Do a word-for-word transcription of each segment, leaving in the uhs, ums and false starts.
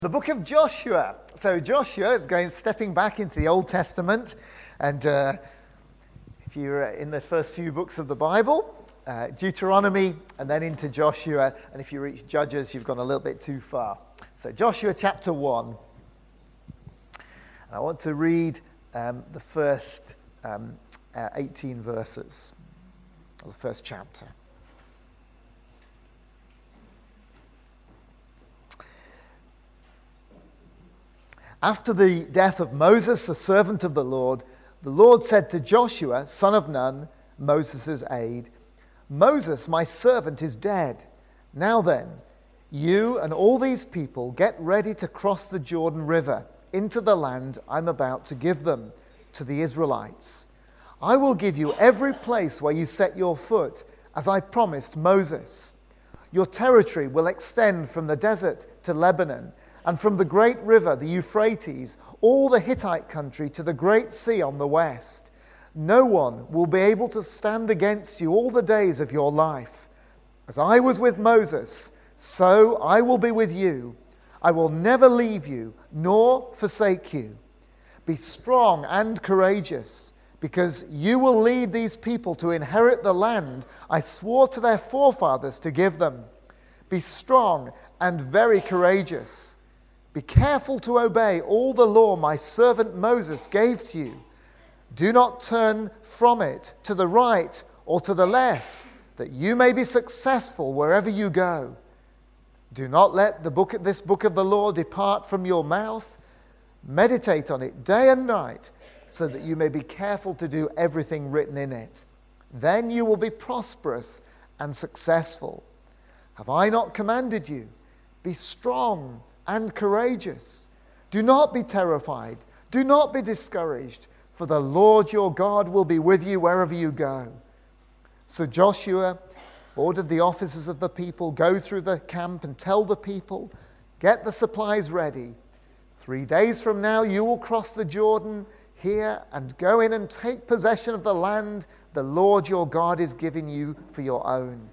The book of Joshua. So Joshua, going stepping back into the Old Testament, and uh, if you're in the first few books of the Bible, uh, Deuteronomy, and then into Joshua, and if you reach Judges, you've gone a little bit too far. So Joshua chapter one. And I want to read um, the first um, uh, eighteen verses of the first chapter. After the death of Moses, the servant of the Lord, the Lord said to Joshua, son of Nun, Moses' aide, Moses, my servant, is dead. Now then, you and all these people get ready to cross the Jordan River into the land I'm about to give them, to the Israelites. I will give you every place where you set your foot, as I promised Moses. Your territory will extend from the desert to Lebanon, and from the great river, the Euphrates, all the Hittite country to the great sea on the west. No one will be able to stand against you all the days of your life. As I was with Moses, so I will be with you. I will never leave you, nor forsake you. Be strong and courageous, because you will lead these people to inherit the land I swore to their forefathers to give them. Be strong and very courageous. Be careful to obey all the law my servant Moses gave to you. Do not turn from it to the right or to the left, that you may be successful wherever you go. Do not let the book, this book of the law depart from your mouth. Meditate on it day and night, so that you may be careful to do everything written in it. Then you will be prosperous and successful. Have I not commanded you? Be strong and courageous. Do not be terrified. Do not be discouraged, for the Lord your God will be with you wherever you go. So Joshua ordered the officers of the people, go through the camp and tell the people, get the supplies ready. Three days from now you will cross the Jordan here and go in and take possession of the land the Lord your God is giving you for your own.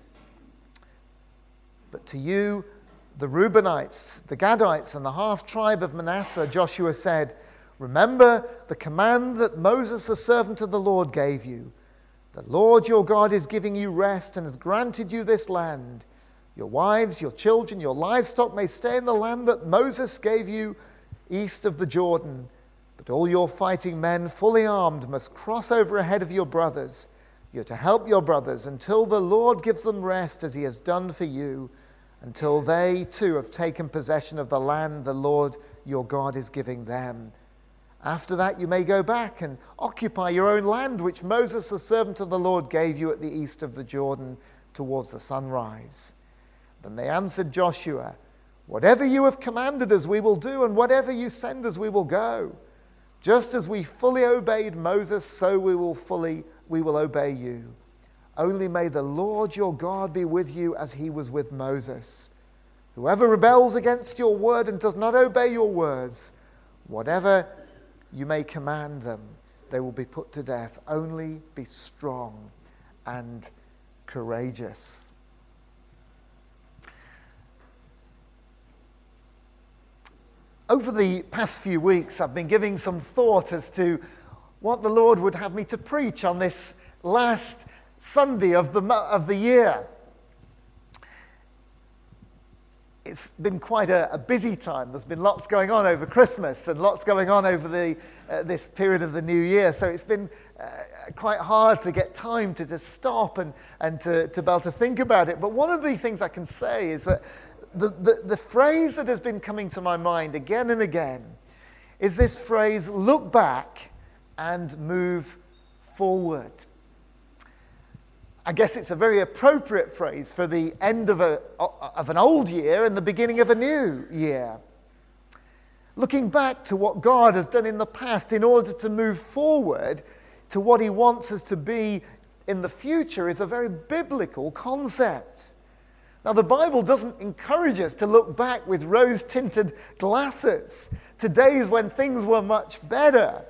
But to you, the Reubenites, the Gadites, and the half-tribe of Manasseh, Joshua said, remember the command that Moses, the servant of the Lord, gave you. The Lord your God is giving you rest and has granted you this land. Your wives, your children, your livestock may stay in the land that Moses gave you east of the Jordan. But all your fighting men, fully armed, must cross over ahead of your brothers. You're to help your brothers until the Lord gives them rest as he has done for you, until they too have taken possession of the land the Lord your God is giving them. After that you may go back and occupy your own land, which Moses, the servant of the Lord, gave you at the east of the Jordan towards the sunrise. Then they answered Joshua, whatever you have commanded us we will do, and whatever you send us we will go. Just as we fully obeyed Moses, so we will fully we will obey you. Only may the Lord your God be with you as he was with Moses. Whoever rebels against your word and does not obey your words, whatever you may command them, they will be put to death. Only be strong and courageous. Over the past few weeks, I've been giving some thought as to what the Lord would have me to preach on this last Sunday of the of the year. It's been quite a, a busy time. There's been lots going on over Christmas and lots going on over the uh, this period of the new year. So it's been uh, quite hard to get time to just stop and, and to, to be able to think about it. But one of the things I can say is that the, the, the phrase that has been coming to my mind again and again is this phrase, look back and move forward. I guess it's a very appropriate phrase for the end of, a, of an old year and the beginning of a new year. Looking back to what God has done in the past in order to move forward to what he wants us to be in the future is a very biblical concept. Now, the Bible doesn't encourage us to look back with rose-tinted glasses to days when things were much better.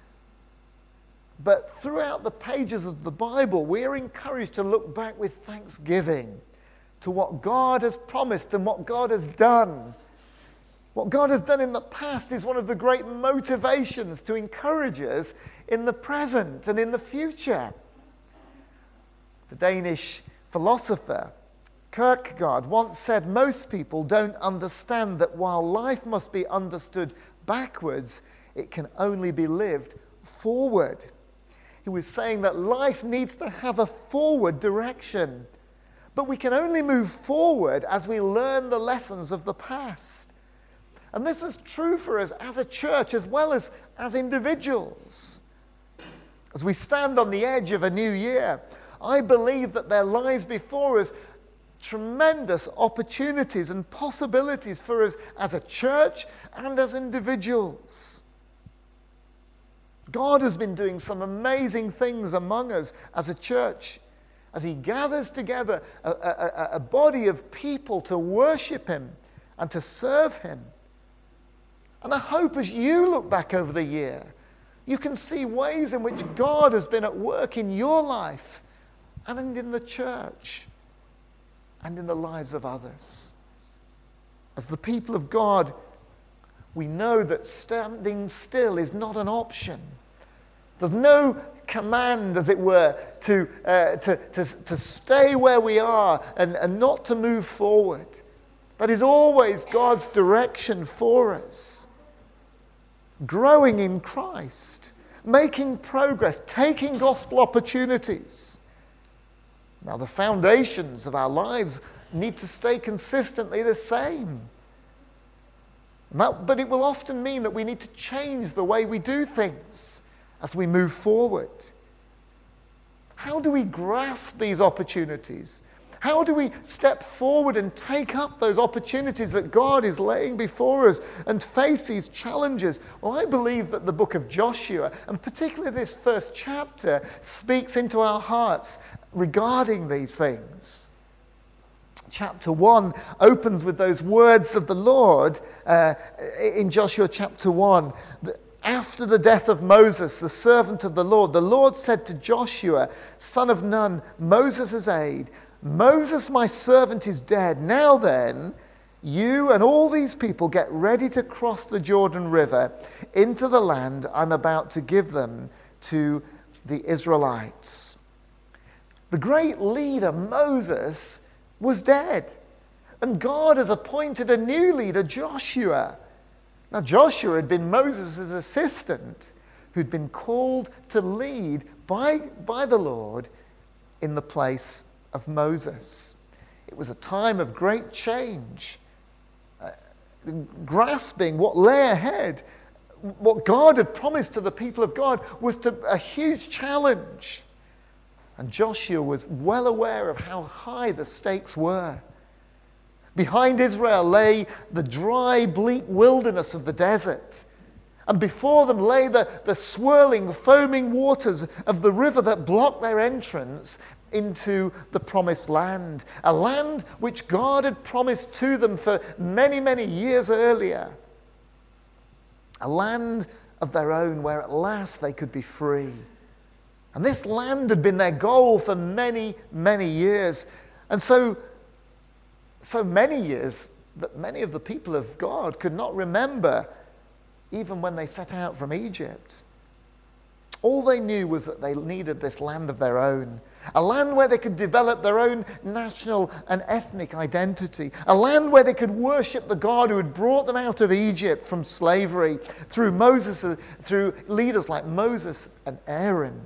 But throughout the pages of the Bible, we are encouraged to look back with thanksgiving to what God has promised and what God has done. What God has done in the past is one of the great motivations to encourage us in the present and in the future. The Danish philosopher Kierkegaard once said, most people don't understand that while life must be understood backwards, it can only be lived forward. He was saying that life needs to have a forward direction, but we can only move forward as we learn the lessons of the past. And this is true for us as a church as well as as individuals. As we stand on the edge of a new year, I believe that there lies before us tremendous opportunities and possibilities for us as a church and as individuals. God has been doing some amazing things among us as a church, as he gathers together a, a, a body of people to worship him and to serve him. And I hope as you look back over the year, you can see ways in which God has been at work in your life and in the church and in the lives of others. As the people of God, we know that standing still is not an option. There's no command, as it were, to, uh, to, to, to stay where we are and, and not to move forward. That is always God's direction for us. Growing in Christ, making progress, taking gospel opportunities. Now, the foundations of our lives need to stay consistently the same. That, but it will often mean that we need to change the way we do things as we move forward. How do we grasp these opportunities? How do we step forward and take up those opportunities that God is laying before us and face these challenges? Well, I believe that the book of Joshua, and particularly this first chapter, speaks into our hearts regarding these things. Chapter one opens with those words of the Lord uh, in Joshua chapter one. After the death of Moses, the servant of the Lord, the Lord said to Joshua, son of Nun, Moses' aide, Moses, my servant, is dead. Now then, you and all these people get ready to cross the Jordan River into the land I'm about to give them to the Israelites. The great leader, Moses, was dead. And God has appointed a new leader, Joshua. Now, Joshua had been Moses' assistant, who'd been called to lead by, by the Lord in the place of Moses. It was a time of great change, uh, grasping what lay ahead. What God had promised to the people of God was to, a huge challenge. And Joshua was well aware of how high the stakes were. Behind Israel lay the dry, bleak wilderness of the desert. And before them lay the, the swirling, foaming waters of the river that blocked their entrance into the promised land. A land which God had promised to them for many, many years earlier. A land of their own where at last they could be free. And this land had been their goal for many, many years. And so, so many years that many of the people of God could not remember even when they set out from Egypt. All they knew was that they needed this land of their own. A land where they could develop their own national and ethnic identity. A land where they could worship the God who had brought them out of Egypt from slavery through Moses, through leaders like Moses and Aaron.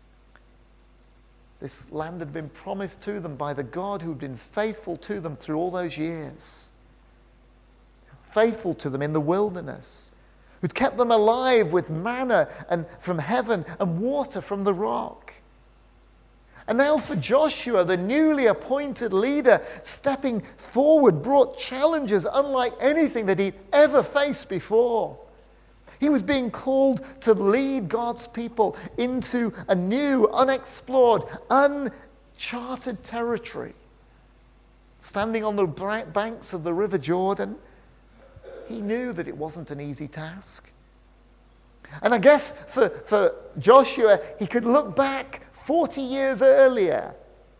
This land had been promised to them by the God who had been faithful to them through all those years. Faithful to them in the wilderness. Who'd kept them alive with manna and from heaven and water from the rock. And now for Joshua, the newly appointed leader, stepping forward brought challenges unlike anything that he'd ever faced before. He was being called to lead God's people into a new, unexplored, uncharted territory. Standing on the banks of the River Jordan, he knew that it wasn't an easy task. And I guess for, for Joshua, he could look back forty years earlier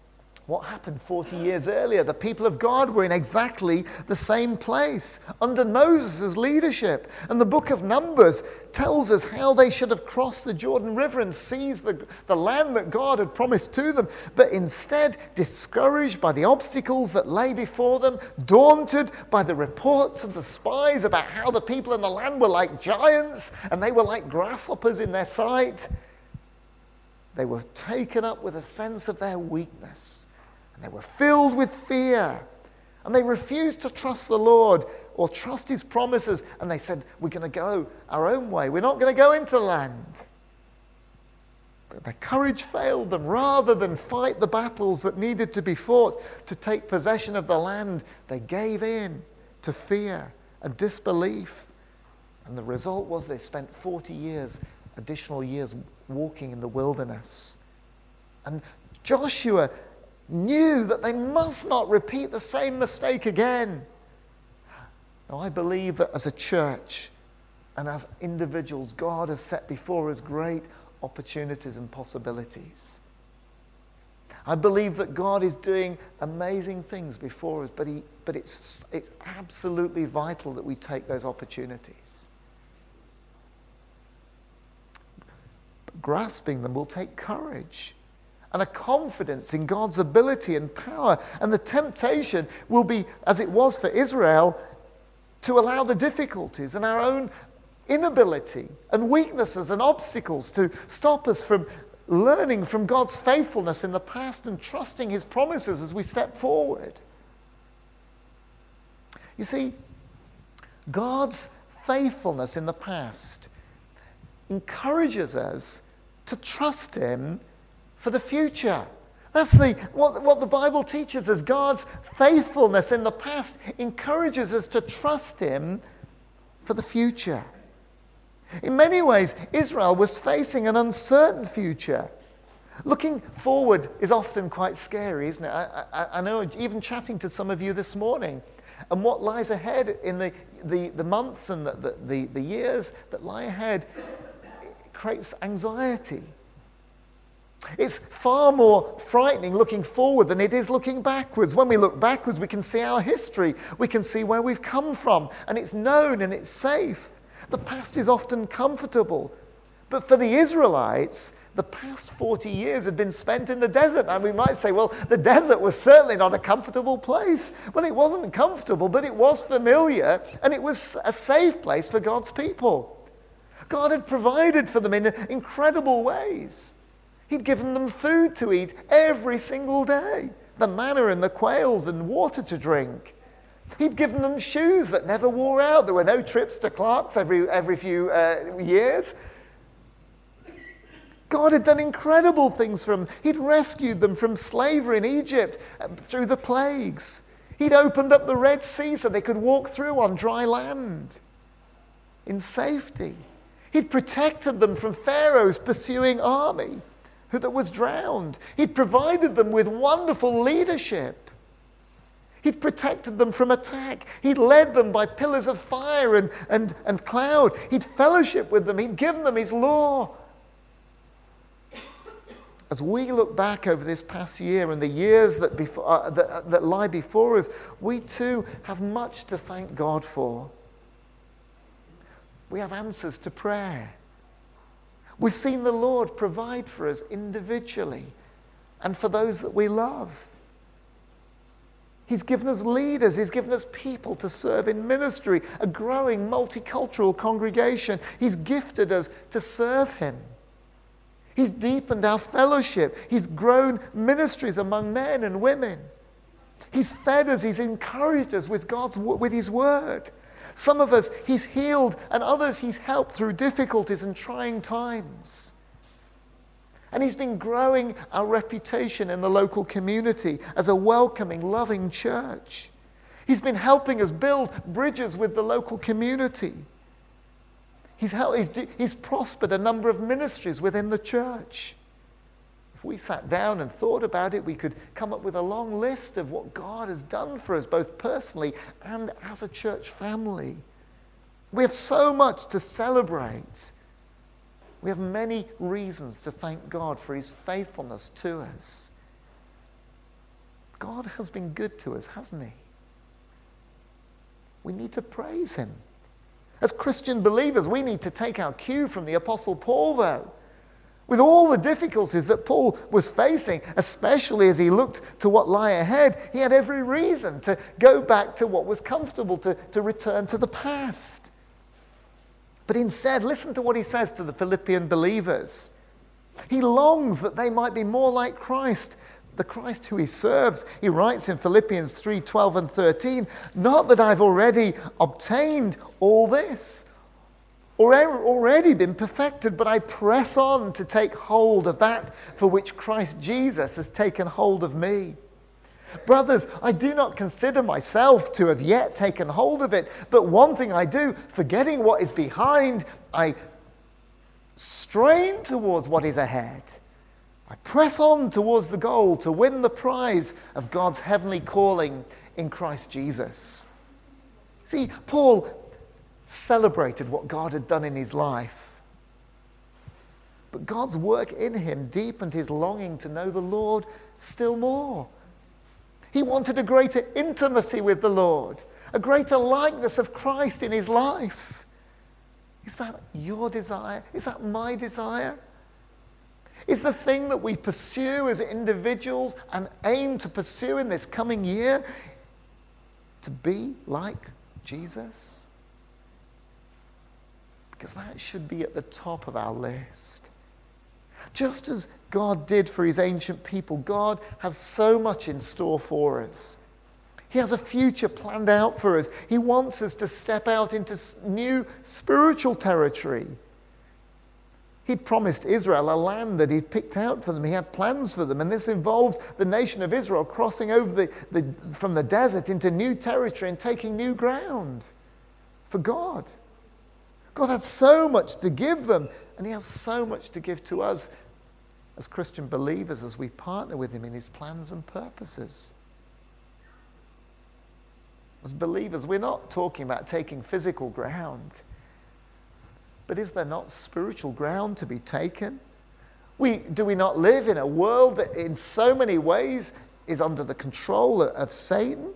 What happened forty years earlier? The people of God were in exactly the same place under Moses' leadership. And the book of Numbers tells us how they should have crossed the Jordan River and seized the, the land that God had promised to them. But instead, discouraged by the obstacles that lay before them, daunted by the reports of the spies about how the people in the land were like giants and they were like grasshoppers in their sight, they were taken up with a sense of their weakness. They were filled with fear, and they refused to trust the Lord or trust his promises, and they said, we're going to go our own way. We're not going to go into the land. But their courage failed them. Rather than fight the battles that needed to be fought to take possession of the land, they gave in to fear and disbelief. And the result was they spent forty years, additional years, walking in the wilderness. And Joshua knew that they must not repeat the same mistake again. Now, I believe that as a church and as individuals, God has set before us great opportunities and possibilities. I believe that God is doing amazing things before us, but, he, but it's, it's absolutely vital that we take those opportunities. But grasping them will take courage and a confidence in God's ability and power. And the temptation will be, as it was for Israel, to allow the difficulties and our own inability and weaknesses and obstacles to stop us from learning from God's faithfulness in the past and trusting his promises as we step forward. You see, God's faithfulness in the past encourages us to trust him for the future. That's the, what, what the Bible teaches us. God's faithfulness in the past encourages us to trust him for the future. In many ways, Israel was facing an uncertain future. Looking forward is often quite scary, isn't it? I, I, I know, even chatting to some of you this morning, and what lies ahead in the, the, the months and the, the, the years that lie ahead creates anxiety. It's far more frightening looking forward than it is looking backwards. When we look backwards, we can see our history. We can see where we've come from, and it's known and it's safe. The past is often comfortable. But for the Israelites, the past forty years had been spent in the desert. And we might say, well, the desert was certainly not a comfortable place. Well, it wasn't comfortable, but it was familiar, and it was a safe place for God's people. God had provided for them in incredible ways. He'd given them food to eat every single day, the manna and the quails and water to drink. He'd given them shoes that never wore out. There were no trips to Clark's every, every few uh, years. God had done incredible things for them. He'd rescued them from slavery in Egypt uh, through the plagues. He'd opened up the Red Sea so they could walk through on dry land in safety. He'd protected them from Pharaoh's pursuing army that was drowned. He'd provided them with wonderful leadership. He'd protected them from attack. He'd led them by pillars of fire and, and, and cloud. He'd fellowshiped with them. He'd given them his law. As we look back over this past year and the years that, before, uh, that, uh, that lie before us, we too have much to thank God for. We have answers to prayer. We've seen the Lord provide for us individually and for those that we love. He's given us leaders. He's given us people to serve in ministry, a growing multicultural congregation. He's gifted us to serve him. He's deepened our fellowship. He's grown ministries among men and women. He's fed us. He's encouraged us with God's with his word. Some of us he's healed, and others he's helped through difficulties and trying times. And he's been growing our reputation in the local community as a welcoming, loving church. He's been helping us build bridges with the local community. He's, helped, he's, he's prospered a number of ministries within the church. If we sat down and thought about it, we could come up with a long list of what God has done for us, both personally and as a church family. We have so much to celebrate. We have many reasons to thank God for his faithfulness to us. God has been good to us, hasn't he? We need to praise him. As Christian believers, we need to take our cue from the Apostle Paul, though. With all the difficulties that Paul was facing, especially as he looked to what lie ahead, he had every reason to go back to what was comfortable, to, to return to the past. But instead, listen to what he says to the Philippian believers. He longs that they might be more like Christ, the Christ who he serves. He writes in Philippians three, twelve and thirteen, not that I've already obtained all this, or already been perfected, but I press on to take hold of that for which Christ Jesus has taken hold of me. Brothers, I do not consider myself to have yet taken hold of it, but one thing I do, forgetting what is behind, I strain towards what is ahead. I press on towards the goal to win the prize of God's heavenly calling in Christ Jesus. See, Paul celebrated what God had done in his life. But God's work in him deepened his longing to know the Lord still more. He wanted a greater intimacy with the Lord, a greater likeness of Christ in his life. Is that your desire? Is that my desire? Is the thing that we pursue as individuals and aim to pursue in this coming year to be like Jesus? Because that should be at the top of our list. Just as God did for his ancient people, God has so much in store for us. He has a future planned out for us. He wants us to step out into new spiritual territory. He'd promised Israel a land that he'd picked out for them. He had plans for them, and this involved the nation of Israel crossing over the, the, from the desert into new territory and taking new ground for God. God had so much to give them, and he has so much to give to us as Christian believers as we partner with him in his plans and purposes. As believers, we're not talking about taking physical ground. But is there not spiritual ground to be taken? We, do we not live in a world that in so many ways is under the control of Satan?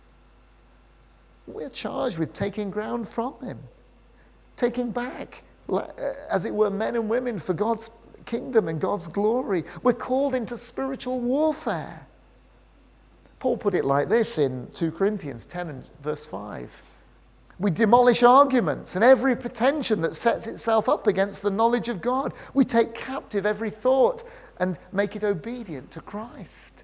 We're charged with taking ground from him. Taking back, as it were, men and women for God's kingdom and God's glory. We're called into spiritual warfare. Paul put it like this in two Corinthians ten and verse five. We demolish arguments and every pretension that sets itself up against the knowledge of God. We take captive every thought and make it obedient to Christ.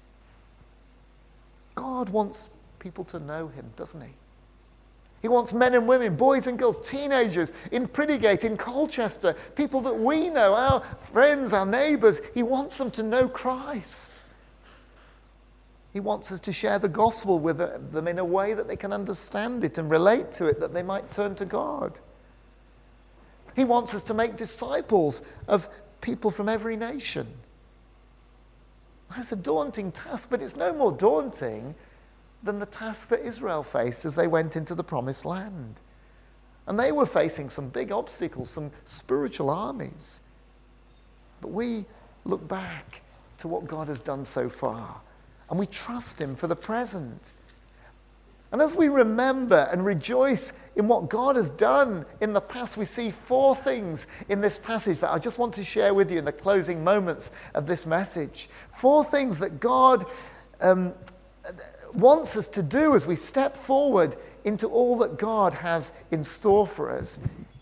God wants people to know him, doesn't he? He wants men and women, boys and girls, teenagers in Priddigate, in Colchester, people that we know, our friends, our neighbours. He wants them to know Christ. He wants us to share the gospel with them in a way that they can understand it and relate to it, that they might turn to God. He wants us to make disciples of people from every nation. That's a daunting task, but it's no more daunting than the task that Israel faced as they went into the promised land. And they were facing some big obstacles, some spiritual armies. But we look back to what God has done so far. And we trust him for the present. And as we remember and rejoice in what God has done in the past, we see four things in this passage that I just want to share with you in the closing moments of this message. Four things that God um, wants us to do as we step forward into all that God has in store for us.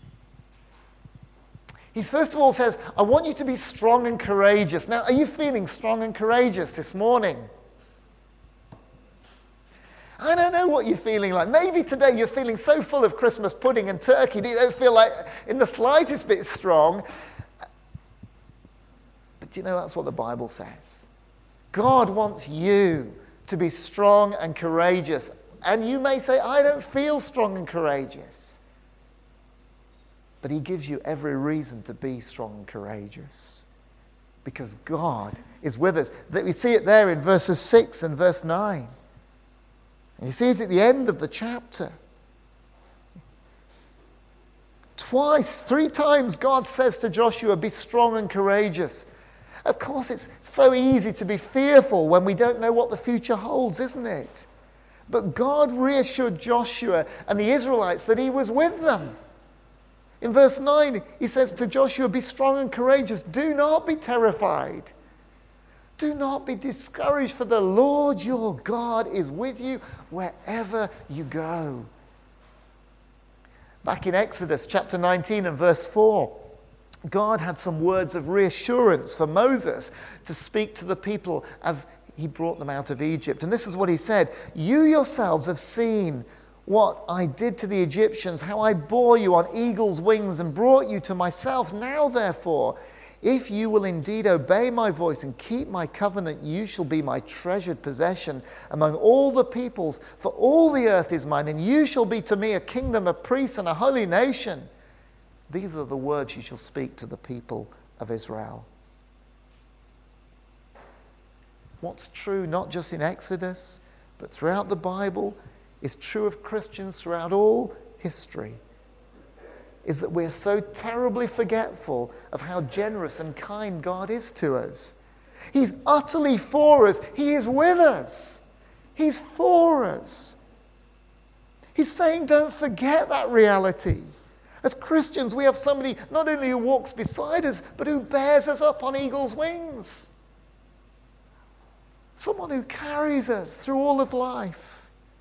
He first of all says, I want you to be strong and courageous. Now, are you feeling strong and courageous this morning? I don't know what you're feeling like. Maybe today you're feeling so full of Christmas pudding and turkey that you don't feel like in the slightest bit strong. But you know, that's what the Bible says. God wants you to be strong and courageous. And you may say, I don't feel strong and courageous. But he gives you every reason to be strong and courageous. Because God is with us. We see it there in verses six and verse nine. And you see it at the end of the chapter. Twice, three times, God says to Joshua, be strong and courageous. Of course, it's so easy to be fearful when we don't know what the future holds, isn't it? But God reassured Joshua and the Israelites that he was with them. In verse nine, he says to Joshua, "Be strong and courageous. Do not be terrified. Do not be discouraged, for the Lord your God is with you wherever you go." Back in Exodus chapter nineteen and verse four, God had some words of reassurance for Moses to speak to the people as he brought them out of Egypt. And this is what he said: "You yourselves have seen what I did to the Egyptians, how I bore you on eagle's wings and brought you to myself. Now, therefore, if you will indeed obey my voice and keep my covenant, you shall be my treasured possession among all the peoples, for all the earth is mine, and you shall be to me a kingdom, a priest, and a holy nation. These are the words you shall speak to the people of Israel." What's true not just in Exodus, but throughout the Bible, is true of Christians throughout all history, is that we're so terribly forgetful of how generous and kind God is to us. He's utterly for us. He is with us. He's for us. He's saying, don't forget that reality. As Christians, we have somebody not only who walks beside us, but who bears us up on eagle's wings. Someone who carries us through all of life.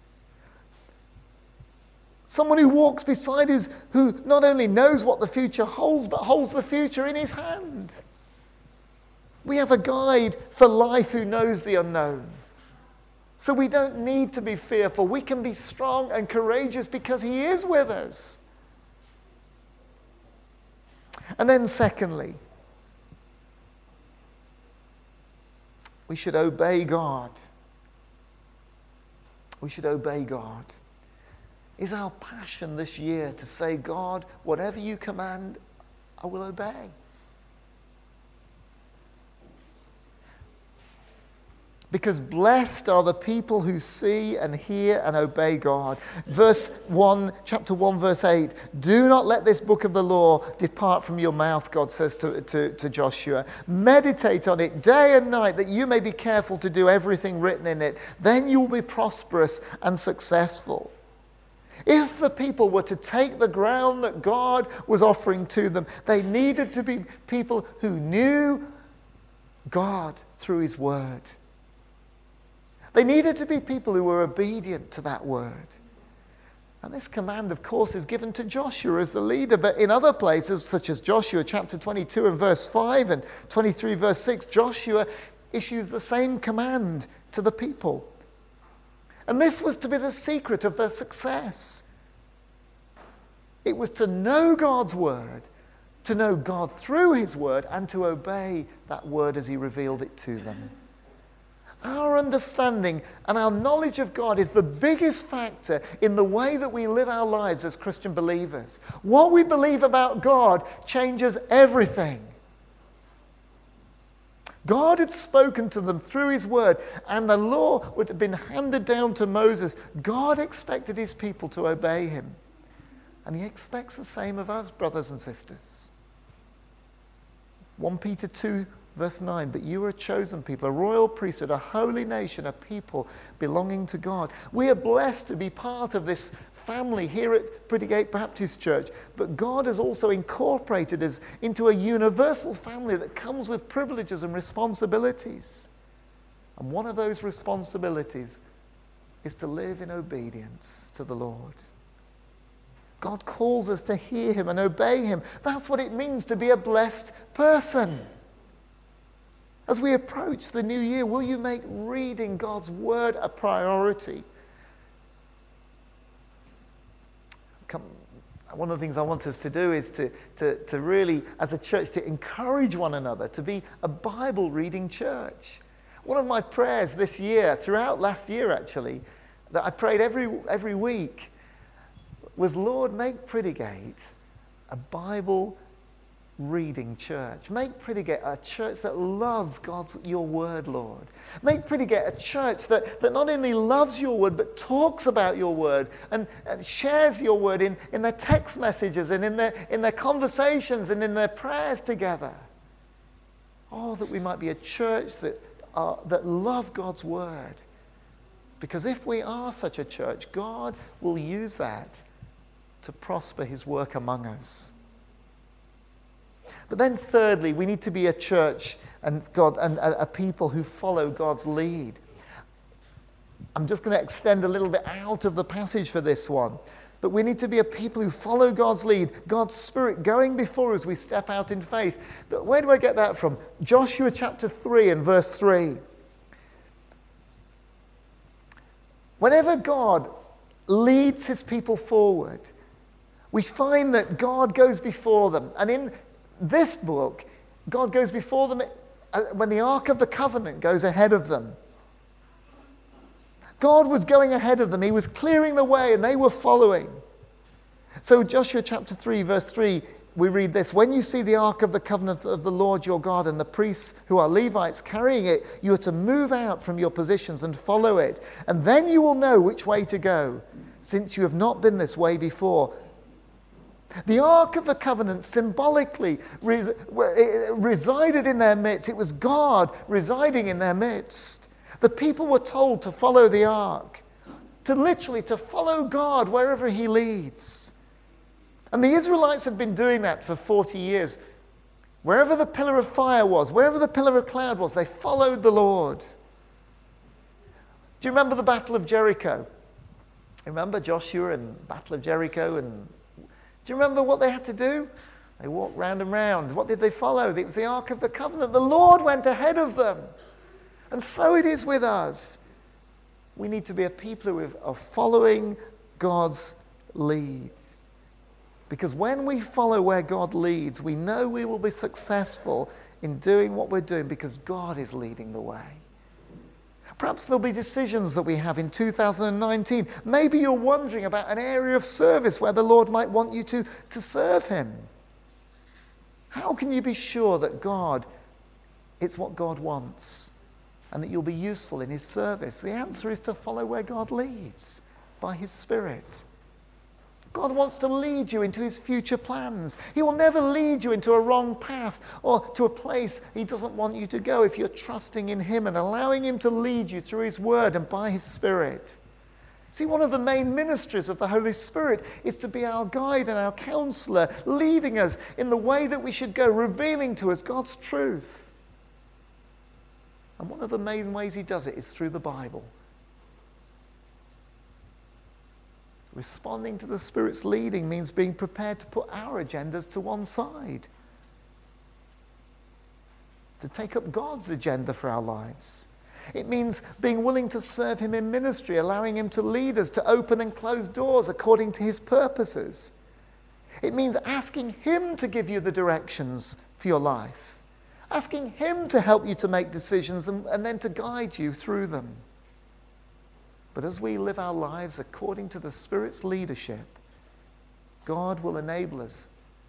Someone who walks beside us, who not only knows what the future holds, but holds the future in his hand. We have a guide for life who knows the unknown. So we don't need to be fearful. We can be strong and courageous because he is with us. And then secondly, we should obey God. We should obey God. Is our passion this year to say, God, whatever you command, I will obey. Because blessed are the people who see and hear and obey God. Verse one, chapter one, verse eight. "Do not let this book of the law depart from your mouth," God says to, to, to Joshua. "Meditate on it day and night, that you may be careful to do everything written in it. Then you will be prosperous and successful." If the people were to take the ground that God was offering to them, they needed to be people who knew God through his word. They needed to be people who were obedient to that word. And this command, of course, is given to Joshua as the leader. But in other places, such as Joshua chapter twenty-two and verse five and twenty-three verse six, Joshua issues the same command to the people. And this was to be the secret of their success. It was to know God's word, to know God through his word, and to obey that word as he revealed it to them. Our understanding and our knowledge of God is the biggest factor in the way that we live our lives as Christian believers. What we believe about God changes everything. God had spoken to them through his word, and the law would have been handed down to Moses. God expected his people to obey him. And he expects the same of us, brothers and sisters. First Peter two, verse nine, "But you are a chosen people, a royal priesthood, a holy nation, a people belonging to God." We are blessed to be part of this family here at Pretty Gate Baptist Church, but God has also incorporated us into a universal family that comes with privileges and responsibilities. And one of those responsibilities is to live in obedience to the Lord. God calls us to hear him and obey him. That's what it means to be a blessed person. As we approach the new year, will you make reading God's word a priority? Come, one of the things I want us to do is to, to, to really, as a church, to encourage one another to be a Bible reading church. One of my prayers this year, throughout last year actually, that I prayed every, every week was, Lord, make Prettygate a Bible reading church. Make Prettygate a church that loves God's, your word, Lord. Make Prettygate a church that, that not only loves your word, but talks about your word and, and shares your word in, in their text messages and in their, in their conversations and in their prayers together. Oh, that we might be a church that, uh, that love God's word. Because if we are such a church, God will use that to prosper his work among us. But then thirdly, we need to be a church and God and a, a people who follow God's lead. I'm just going to extend a little bit out of the passage for this one. But we need to be a people who follow God's lead, God's Spirit going before us as we step out in faith. But where do I get that from? Joshua chapter three and verse three. Whenever God leads his people forward, we find that God goes before them. And in this book, God goes before them when the Ark of the Covenant goes ahead of them. God was going ahead of them. He was clearing the way and they were following. So Joshua chapter three, verse three, we read this. When you see the Ark of the Covenant of the Lord your God and the priests who are Levites carrying it, you are to move out from your positions and follow it. And then you will know which way to go, since you have not been this way before. The Ark of the Covenant symbolically res- resided in their midst. It was God residing in their midst. The people were told to follow the ark, to literally to follow God wherever he leads. And the Israelites had been doing that for forty years. Wherever the pillar of fire was, wherever the pillar of cloud was, they followed the Lord. Do you remember the Battle of Jericho? Remember Joshua and Battle of Jericho? And do you remember what they had to do? They walked round and round. What did they follow? It was the Ark of the Covenant. The Lord went ahead of them. And so it is with us. We need to be a people who are following God's lead. Because when we follow where God leads, we know we will be successful in doing what we're doing because God is leading the way. Perhaps there'll be decisions that we have in two thousand nineteen. Maybe you're wondering about an area of service where the Lord might want you to, to serve him. How can you be sure that God, it's what God wants? And that you'll be useful in his service? The answer is to follow where God leads, by his Spirit. God wants to lead you into his future plans. He will never lead you into a wrong path or to a place he doesn't want you to go if you're trusting in him and allowing him to lead you through his word and by his Spirit. See, one of the main ministries of the Holy Spirit is to be our guide and our counselor, leading us in the way that we should go, revealing to us God's truth. And one of the main ways he does it is through the Bible. Responding to the Spirit's leading means being prepared to put our agendas to one side. To take up God's agenda for our lives. It means being willing to serve him in ministry, allowing him to lead us, to open and close doors according to his purposes. It means asking him to give you the directions for your life. Asking him to help you to make decisions and, and then to guide you through them. But as we live our lives according to the Spirit's leadership, God will enable us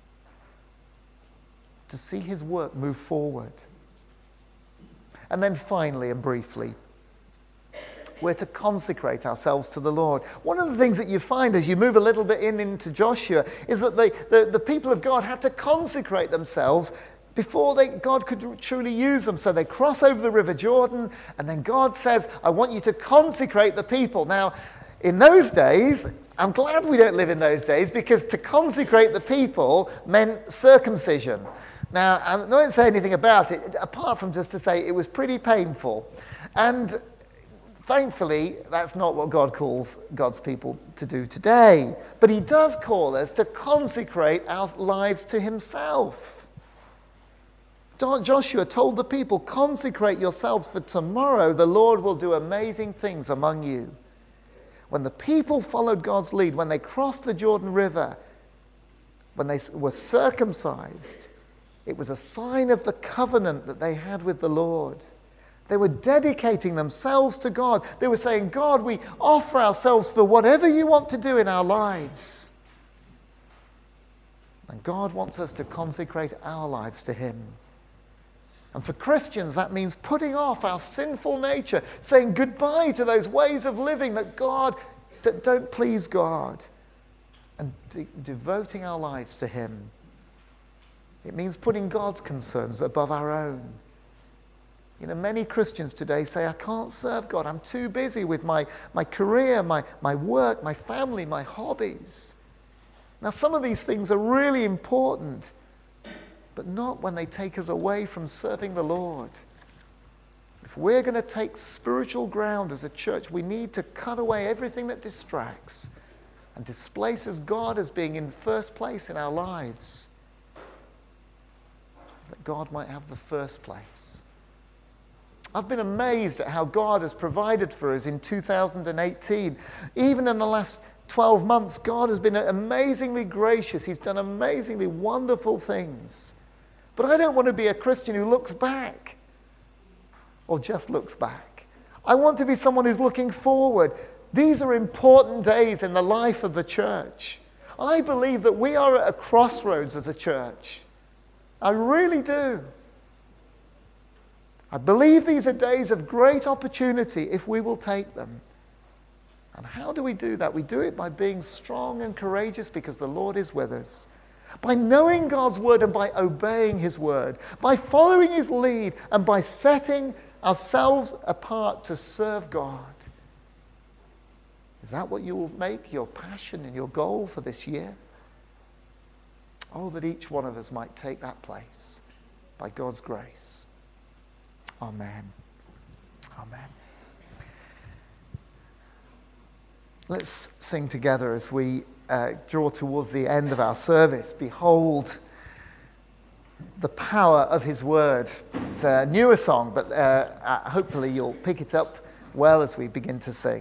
to see his work move forward. And then finally and briefly, we're to consecrate ourselves to the Lord. One of the things that you find as you move a little bit in into Joshua is that they, the, the people of God had to consecrate themselves before they, God could truly use them. So they cross over the River Jordan, and then God says, I want you to consecrate the people. Now, in those days, I'm glad we don't live in those days, because to consecrate the people meant circumcision. Now, I'm not going to say anything about it, apart from just to say it was pretty painful. And thankfully, that's not what God calls God's people to do today. But he does call us to consecrate our lives to himself. Joshua told the people, consecrate yourselves, for tomorrow the Lord will do amazing things among you. When the people followed God's lead, when they crossed the Jordan River, when they were circumcised, it was a sign of the covenant that they had with the Lord. They were dedicating themselves to God. They were saying, God, we offer ourselves for whatever you want to do in our lives. And God wants us to consecrate our lives to him. And for Christians, that means putting off our sinful nature, saying goodbye to those ways of living that God, that don't please God, and de- devoting our lives to him. It means putting God's concerns above our own. You know, many Christians today say, I can't serve God. I'm too busy with my, my career, my, my work, my family, my hobbies. Now, some of these things are really important, but not when they take us away from serving the Lord. If we're going to take spiritual ground as a church, we need to cut away everything that distracts and displaces God as being in first place in our lives, that God might have the first place. I've been amazed at how God has provided for us in two thousand eighteen. Even in the last twelve months, God has been amazingly gracious. He's done amazingly wonderful things. But I don't want to be a Christian who looks back or just looks back. I want to be someone who's looking forward. These are important days in the life of the church. I believe that we are at a crossroads as a church. I really do. I believe these are days of great opportunity if we will take them. And how do we do that? We do it by being strong and courageous because the Lord is with us. By knowing God's word and by obeying his word. By following his lead and by setting ourselves apart to serve God. Is that what you will make your passion and your goal for this year? Oh, that each one of us might take that place by God's grace. Amen. Amen. Let's sing together as we uh, draw towards the end of our service. Behold the power of his word. It's a newer song, but uh, hopefully you'll pick it up well as we begin to sing.